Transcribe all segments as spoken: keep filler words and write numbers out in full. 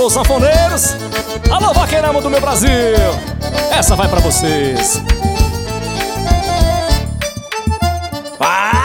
Alô, sanfoneiros. Alô, vaqueiramo do meu Brasil. Essa vai pra vocês. Vai!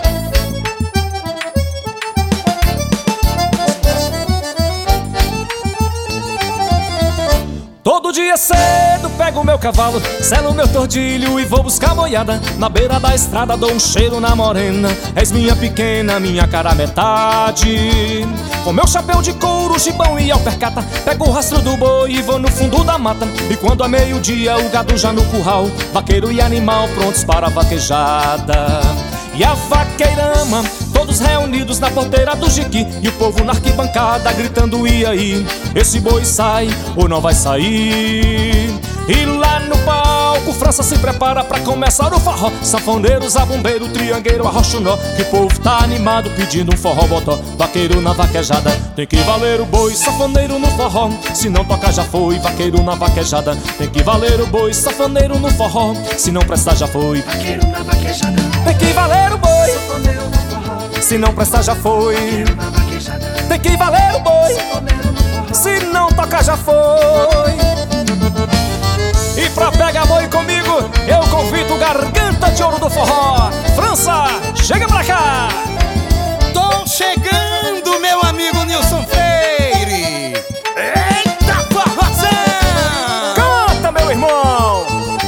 Todo dia cedo pego meu cavalo, selo meu tordilho e vou buscar boiada. Na beira da estrada dou um cheiro na morena. És minha pequena, minha cara metade. Com meu chapéu de couro, gibão e alpercata, pego o rastro do boi e vou no fundo da mata. E quando é meio-dia o gado já no curral, vaqueiro e animal prontos para a vaquejada. E a vaqueirama, todos reunidos na porteira do jiqui, e o povo na arquibancada gritando e aí, esse boi sai ou não vai sair? E lá no palco França se prepara pra começar o forró. Sanfoneiro, zabumbeiro, triangueiro, arrocha o nó, que o povo tá animado pedindo um forró botó. Vaqueiro na vaquejada, tem que valer o boi. Sanfoneiro no forró, se não tocar já foi. Vaqueiro na vaquejada, tem que valer o boi. Sanfoneiro no forró, se não prestar já foi. Vaqueiro na vaquejada, tem que valer o boi. sanfoneiro no forró, se não prestar já foi. vaqueiro na vaquejada, Tem que valer o boi. sanfoneiro no forró, Se não tocar já foi. E pra pegar boi comigo, eu convido o Garganta de Ouro do Forró. França, chega pra cá. Tô chegando, meu amigo Nilson Freire. Eita forrozão! Canta, meu irmão.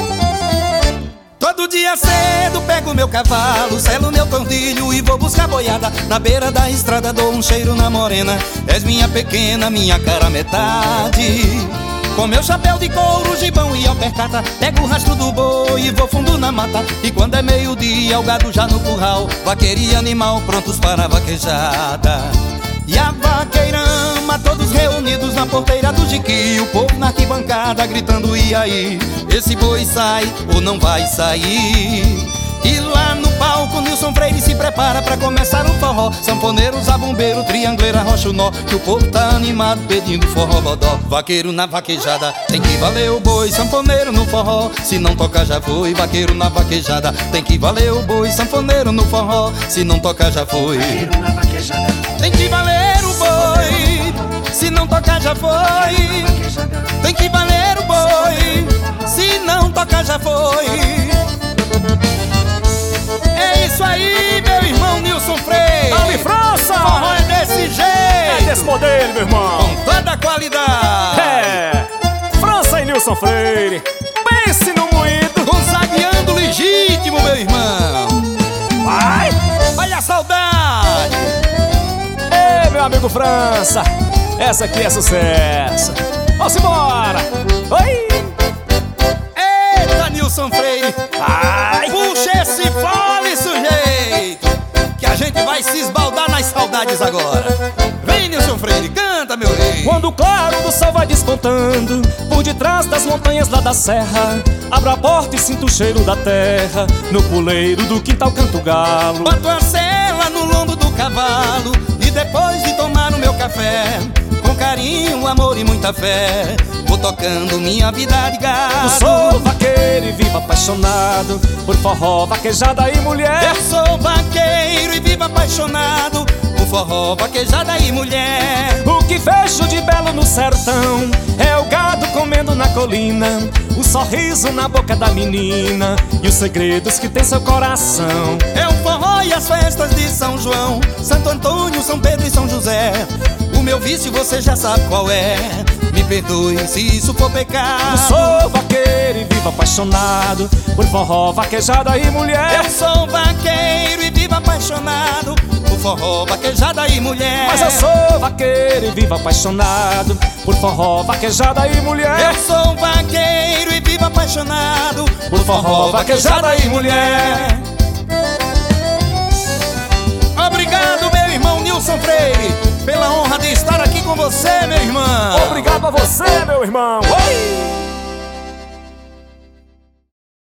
Todo dia cedo pego meu cavalo, selo meu tordilho e vou buscar boiada. Na beira da estrada dou um cheiro na morena. És minha pequena, minha cara metade. Com meu chapéu de couro, gibão e alpercata, pego o rastro do boi e vou fundo na mata. E quando é meio-dia o gado já no curral, vaqueiro e animal prontos para a vaquejada. E a vaqueirama, todos reunidos na porteira do jiqui, o povo na arquibancada gritando e aí, esse boi sai ou não vai sair? E lá no palco Nilson Freire se prepara pra começar o forró. Sanfoneiro, zabumbeiro, triangueiro, arrocha o nó, que o povo tá animado pedindo forró bodó. Vaqueiro na vaquejada, tem que valer o boi. Sanfoneiro no forró, se não tocar já foi. Vaqueiro na vaquejada, tem que valer o boi. Sanfoneiro no forró, se não tocar já foi. vaqueiro na vaquejada, Tem que valer o boi, se não tocar já foi. vaquejada, Tem que valer o boi, se não tocar já foi. É isso aí, meu irmão Nilson Freire. Dale, França. Forró é desse jeito, É desse modelo, meu irmão. com toda a qualidade. É, França e Nilson Freire. Pense no moído. Consagrando legítimo, meu irmão. Vai. Olha a saudade. Ei, meu amigo França, essa aqui é sucesso. Vamos embora. Oi. Eita, Nilson Freire. Ai. Puxa esse fole, sujeito, que a gente vai se esbaldar nas saudades agora. Vem, Nilson Freire, canta, meu rei. Quando o claro do sol vai despontando por detrás das montanhas lá da serra, abro a porta e sinto o cheiro da terra. No puleiro do quintal canto galo. Boto a sela no lombo do cavalo e depois de tomar o meu café, com carinho, amor e muita fé, vou tocando minha vida de gado. Eu sou vaqueiro e vivo apaixonado por forró, vaquejada e mulher. Eu sou vaqueiro e vivo apaixonado por forró, vaquejada e mulher. O que vejo de belo no sertão é o gado comendo na colina, o sorriso na boca da menina e os segredos que tem seu coração. É o forró e as festas de São João, Santo Antônio, São Pedro e São José. O meu vício você já sabe qual é, me perdoe se isso for pecado. Eu sou vaqueiro e vivo apaixonado por forró, vaquejada e mulher. Eu sou vaqueiro e vivo apaixonado por forró, vaquejada e mulher. Mas eu sou vaqueiro e vivo apaixonado por forró, vaquejada e mulher. Eu sou vaqueiro e vivo apaixonado Por forró, vaquejada e mulher. Obrigado, meu irmão Nilson Freire, pela honra de estar aqui com você, meu irmão. Obrigado a você, meu irmão. Oi!